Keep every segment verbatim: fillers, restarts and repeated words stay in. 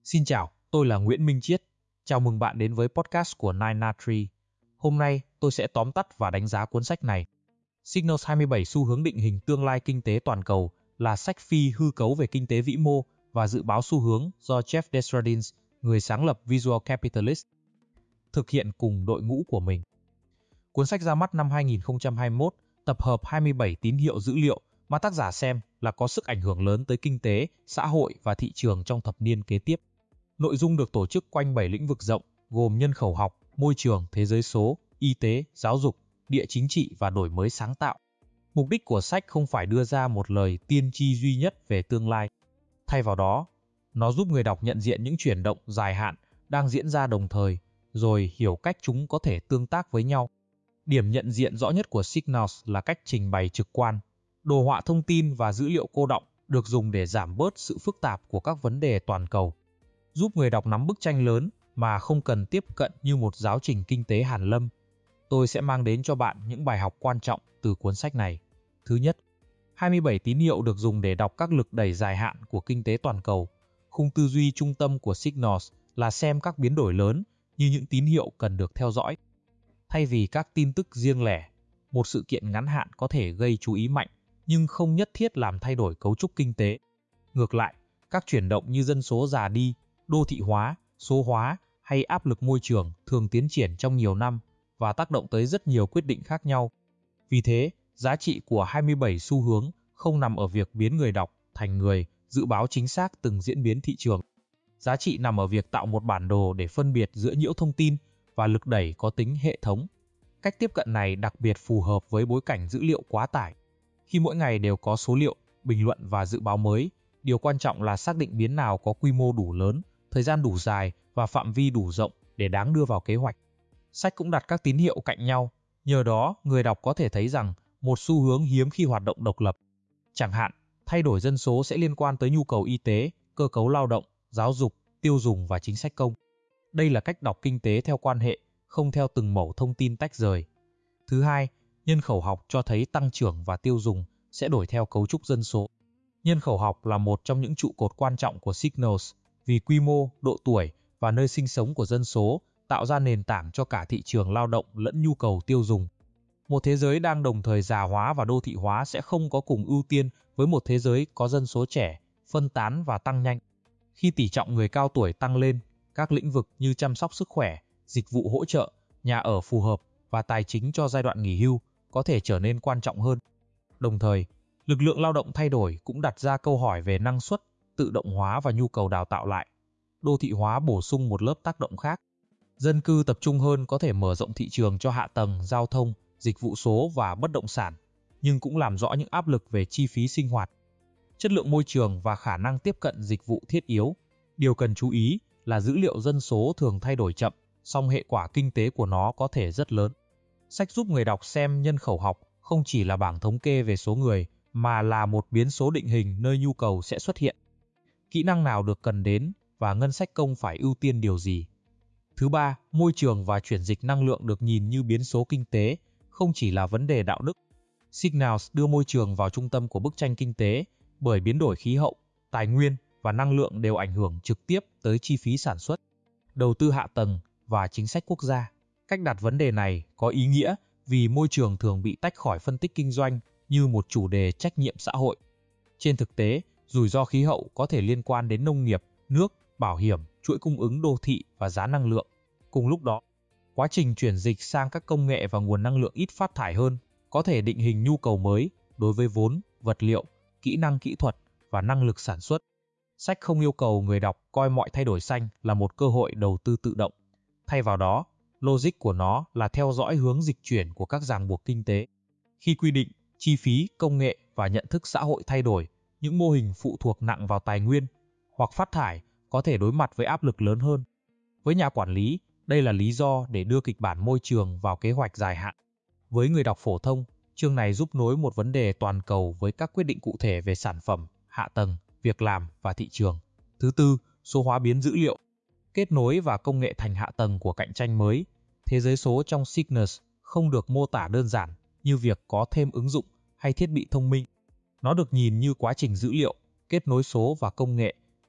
Xin chào, tôi là Nguyễn Minh Chiết. Chào mừng bạn đến với podcast của Nine na Tree. Hôm nay, tôi sẽ tóm tắt và đánh giá cuốn sách này. Signals hai mươi bảy xu hướng định hình tương lai kinh tế toàn cầu là sách phi hư cấu về kinh tế vĩ mô và dự báo xu hướng do Jeff Desjardins, người sáng lập Visual Capitalist, thực hiện cùng đội ngũ của mình. Cuốn sách ra mắt năm hai nghìn không trăm hai mươi mốt, tập hợp hai mươi bảy tín hiệu dữ liệu mà tác giả xem là có sức ảnh hưởng lớn tới kinh tế, xã hội và thị trường trong thập niên kế tiếp. Nội dung được tổ chức quanh bảy lĩnh vực rộng, gồm nhân khẩu học, môi trường, thế giới số, y tế, giáo dục, địa chính trị và đổi mới sáng tạo. Mục đích của sách không phải đưa ra một lời tiên tri duy nhất về tương lai. Thay vào đó, nó giúp người đọc nhận diện những chuyển động dài hạn đang diễn ra đồng thời, rồi hiểu cách chúng có thể tương tác với nhau. Điểm nhận diện rõ nhất của Signals là cách trình bày trực quan. Đồ họa thông tin và dữ liệu cô đọng được dùng để giảm bớt sự phức tạp của các vấn đề toàn cầu, giúp người đọc nắm bức tranh lớn mà không cần tiếp cận như một giáo trình kinh tế hàn lâm. Tôi sẽ mang đến cho bạn những bài học quan trọng từ cuốn sách này. Thứ nhất, hai mươi bảy tín hiệu được dùng để đọc các lực đẩy dài hạn của kinh tế toàn cầu. Khung tư duy trung tâm của Signals là xem các biến đổi lớn như những tín hiệu cần được theo dõi. Thay vì các tin tức riêng lẻ, một sự kiện ngắn hạn có thể gây chú ý mạnh nhưng không nhất thiết làm thay đổi cấu trúc kinh tế. Ngược lại, các chuyển động như dân số già đi, đô thị hóa, số hóa hay áp lực môi trường thường tiến triển trong nhiều năm và tác động tới rất nhiều quyết định khác nhau. Vì thế, giá trị của hai mươi bảy xu hướng không nằm ở việc biến người đọc thành người dự báo chính xác từng diễn biến thị trường. Giá trị nằm ở việc tạo một bản đồ để phân biệt giữa nhiễu thông tin và lực đẩy có tính hệ thống. Cách tiếp cận này đặc biệt phù hợp với bối cảnh dữ liệu quá tải. Khi mỗi ngày đều có số liệu, bình luận và dự báo mới, điều quan trọng là xác định biến nào có quy mô đủ lớn, thời gian đủ dài và phạm vi đủ rộng để đáng đưa vào kế hoạch. Sách cũng đặt các tín hiệu cạnh nhau, nhờ đó người đọc có thể thấy rằng một xu hướng hiếm khi hoạt động độc lập. Chẳng hạn, thay đổi dân số sẽ liên quan tới nhu cầu y tế, cơ cấu lao động, giáo dục, tiêu dùng và chính sách công. Đây là cách đọc kinh tế theo quan hệ, không theo từng mẩu thông tin tách rời. Thứ hai, nhân khẩu học cho thấy tăng trưởng và tiêu dùng sẽ đổi theo cấu trúc dân số. Nhân khẩu học là một trong những trụ cột quan trọng của Signals vì quy mô, độ tuổi và nơi sinh sống của dân số tạo ra nền tảng cho cả thị trường lao động lẫn nhu cầu tiêu dùng. Một thế giới đang đồng thời già hóa và đô thị hóa sẽ không có cùng ưu tiên với một thế giới có dân số trẻ, phân tán và tăng nhanh. Khi tỷ trọng người cao tuổi tăng lên, các lĩnh vực như chăm sóc sức khỏe, dịch vụ hỗ trợ, nhà ở phù hợp và tài chính cho giai đoạn nghỉ hưu có thể trở nên quan trọng hơn. Đồng thời, lực lượng lao động thay đổi cũng đặt ra câu hỏi về năng suất, tự động hóa và nhu cầu đào tạo lại. Đô thị hóa bổ sung một lớp tác động khác. Dân cư tập trung hơn có thể mở rộng thị trường cho hạ tầng, giao thông, dịch vụ số và bất động sản, nhưng cũng làm rõ những áp lực về chi phí sinh hoạt, chất lượng môi trường và khả năng tiếp cận dịch vụ thiết yếu. Điều cần chú ý là dữ liệu dân số thường thay đổi chậm, song hệ quả kinh tế của nó có thể rất lớn. Sách giúp người đọc xem nhân khẩu học không chỉ là bảng thống kê về số người, mà là một biến số định hình nơi nhu cầu sẽ xuất hiện. Kỹ năng nào được cần đến và ngân sách công phải ưu tiên điều gì? Thứ ba, môi trường và chuyển dịch năng lượng được nhìn như biến số kinh tế, không chỉ là vấn đề đạo đức. Signals đưa môi trường vào trung tâm của bức tranh kinh tế bởi biến đổi khí hậu, tài nguyên và năng lượng đều ảnh hưởng trực tiếp tới chi phí sản xuất, đầu tư hạ tầng và chính sách quốc gia. Cách đặt vấn đề này có ý nghĩa vì môi trường thường bị tách khỏi phân tích kinh doanh như một chủ đề trách nhiệm xã hội. Trên thực tế, rủi ro khí hậu có thể liên quan đến nông nghiệp, nước, bảo hiểm, chuỗi cung ứng đô thị và giá năng lượng. Cùng lúc đó, quá trình chuyển dịch sang các công nghệ và nguồn năng lượng ít phát thải hơn có thể định hình nhu cầu mới đối với vốn, vật liệu, kỹ năng kỹ thuật và năng lực sản xuất. Sách không yêu cầu người đọc coi mọi thay đổi xanh là một cơ hội đầu tư tự động. Thay vào đó, logic của nó là theo dõi hướng dịch chuyển của các ràng buộc kinh tế. Khi quy định, chi phí, công nghệ và nhận thức xã hội thay đổi, những mô hình phụ thuộc nặng vào tài nguyên hoặc phát thải có thể đối mặt với áp lực lớn hơn. Với nhà quản lý, đây là lý do để đưa kịch bản môi trường vào kế hoạch dài hạn. Với người đọc phổ thông, chương này giúp nối một vấn đề toàn cầu với các quyết định cụ thể về sản phẩm, hạ tầng, việc làm và thị trường. Thứ tư, số hóa biến dữ liệu, kết nối và công nghệ thành hạ tầng của cạnh tranh mới. Thế giới số trong Signals không được mô tả đơn giản như việc có thêm ứng dụng hay thiết bị thông minh. Nó được nhìn như quá trình dữ liệu, kết nối số và công nghệ,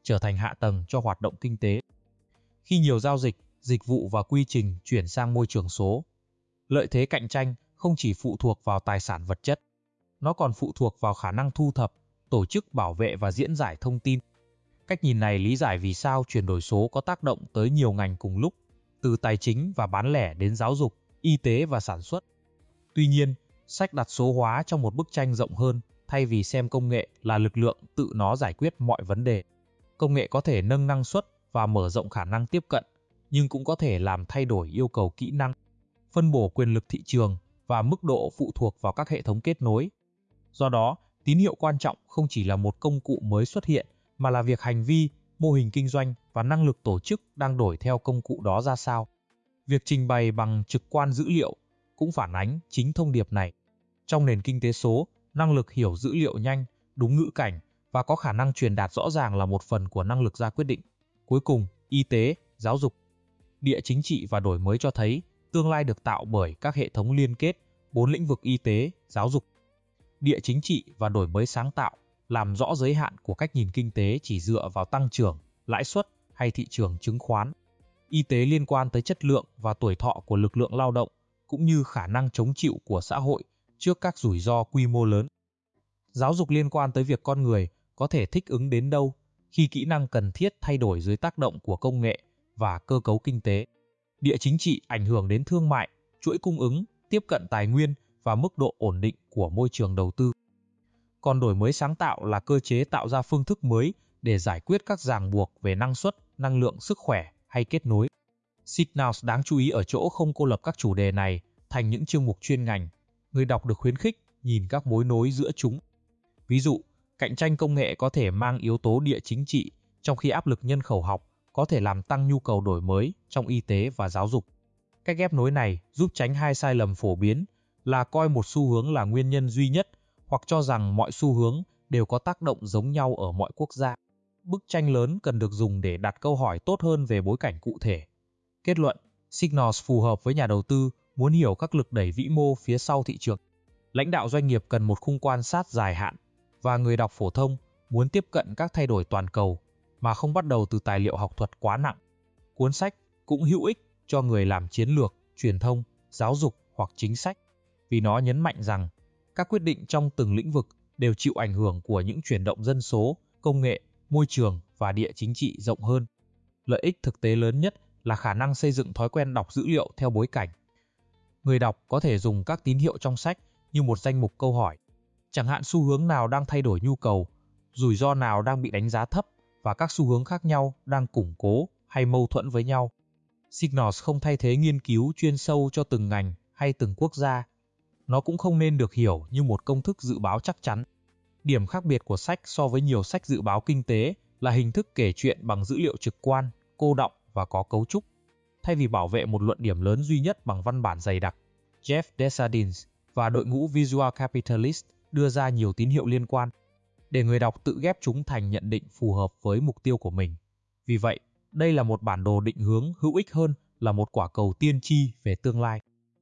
trở thành hạ tầng cho hoạt động kinh tế. Khi nhiều giao dịch, dịch vụ và quy trình chuyển sang môi trường số, lợi thế cạnh tranh không chỉ phụ thuộc vào tài sản vật chất, nó còn phụ thuộc vào khả năng thu thập, tổ chức bảo vệ và diễn giải thông tin. Cách nhìn này lý giải vì sao chuyển đổi số có tác động tới nhiều ngành cùng lúc, từ tài chính và bán lẻ đến giáo dục, y tế và sản xuất. Tuy nhiên, sách đặt số hóa trong một bức tranh rộng hơn, thay vì xem công nghệ là lực lượng tự nó giải quyết mọi vấn đề. Công nghệ có thể nâng năng suất và mở rộng khả năng tiếp cận, nhưng cũng có thể làm thay đổi yêu cầu kỹ năng, phân bổ quyền lực thị trường và mức độ phụ thuộc vào các hệ thống kết nối. Do đó, tín hiệu quan trọng không chỉ là một công cụ mới xuất hiện, mà là việc hành vi, mô hình kinh doanh và năng lực tổ chức đang đổi theo công cụ đó ra sao. Việc trình bày bằng trực quan dữ liệu cũng phản ánh chính thông điệp này. Trong nền kinh tế số, năng lực hiểu dữ liệu nhanh, đúng ngữ cảnh và có khả năng truyền đạt rõ ràng là một phần của năng lực ra quyết định. Cuối cùng, y tế, giáo dục, địa chính trị và đổi mới cho thấy tương lai được tạo bởi các hệ thống liên kết, bốn lĩnh vực y tế, giáo dục, địa chính trị và đổi mới sáng tạo, làm rõ giới hạn của cách nhìn kinh tế chỉ dựa vào tăng trưởng, lãi suất hay thị trường chứng khoán. Y tế liên quan tới chất lượng và tuổi thọ của lực lượng lao động, cũng như khả năng chống chịu của xã hội trước các rủi ro quy mô lớn. Giáo dục liên quan tới việc con người có thể thích ứng đến đâu khi kỹ năng cần thiết thay đổi dưới tác động của công nghệ và cơ cấu kinh tế. Địa chính trị ảnh hưởng đến thương mại, chuỗi cung ứng, tiếp cận tài nguyên và mức độ ổn định của môi trường đầu tư. Còn đổi mới sáng tạo là cơ chế tạo ra phương thức mới để giải quyết các ràng buộc về năng suất, năng lượng, sức khỏe hay kết nối. Signals đáng chú ý ở chỗ không cô lập các chủ đề này thành những chương mục chuyên ngành. Người đọc được khuyến khích nhìn các mối nối giữa chúng. Ví dụ, cạnh tranh công nghệ có thể mang yếu tố địa chính trị, trong khi áp lực nhân khẩu học có thể làm tăng nhu cầu đổi mới trong y tế và giáo dục. Cách ghép nối này giúp tránh hai sai lầm phổ biến là coi một xu hướng là nguyên nhân duy nhất hoặc cho rằng mọi xu hướng đều có tác động giống nhau ở mọi quốc gia. Bức tranh lớn cần được dùng để đặt câu hỏi tốt hơn về bối cảnh cụ thể. Kết luận, Signals phù hợp với nhà đầu tư muốn hiểu các lực đẩy vĩ mô phía sau thị trường. Lãnh đạo doanh nghiệp cần một khung quan sát dài hạn, và người đọc phổ thông muốn tiếp cận các thay đổi toàn cầu mà không bắt đầu từ tài liệu học thuật quá nặng. Cuốn sách cũng hữu ích cho người làm chiến lược, truyền thông, giáo dục hoặc chính sách, vì nó nhấn mạnh rằng các quyết định trong từng lĩnh vực đều chịu ảnh hưởng của những chuyển động dân số, công nghệ, môi trường và địa chính trị rộng hơn. Lợi ích thực tế lớn nhất là khả năng xây dựng thói quen đọc dữ liệu theo bối cảnh. Người đọc có thể dùng các tín hiệu trong sách như một danh mục câu hỏi, chẳng hạn xu hướng nào đang thay đổi nhu cầu, rủi ro nào đang bị đánh giá thấp và các xu hướng khác nhau đang củng cố hay mâu thuẫn với nhau. Signals không thay thế nghiên cứu chuyên sâu cho từng ngành hay từng quốc gia. Nó cũng không nên được hiểu như một công thức dự báo chắc chắn. Điểm khác biệt của sách so với nhiều sách dự báo kinh tế là hình thức kể chuyện bằng dữ liệu trực quan, cô đọng và có cấu trúc. Thay vì bảo vệ một luận điểm lớn duy nhất bằng văn bản dày đặc, Jeff Desjardins và đội ngũ Visual Capitalist đưa ra nhiều tín hiệu liên quan, để người đọc tự ghép chúng thành nhận định phù hợp với mục tiêu của mình. Vì vậy, đây là một bản đồ định hướng hữu ích hơn là một quả cầu tiên tri về tương lai.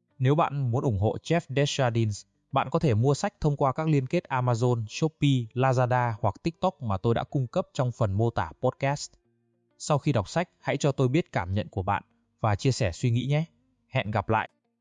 Nếu bạn muốn ủng hộ Jeff Desjardins, bạn có thể mua sách thông qua các liên kết Amazon, Shopee, Lazada hoặc TikTok mà tôi đã cung cấp trong phần mô tả podcast. Sau khi đọc sách, hãy cho tôi biết cảm nhận của bạn và chia sẻ suy nghĩ nhé. Hẹn gặp lại!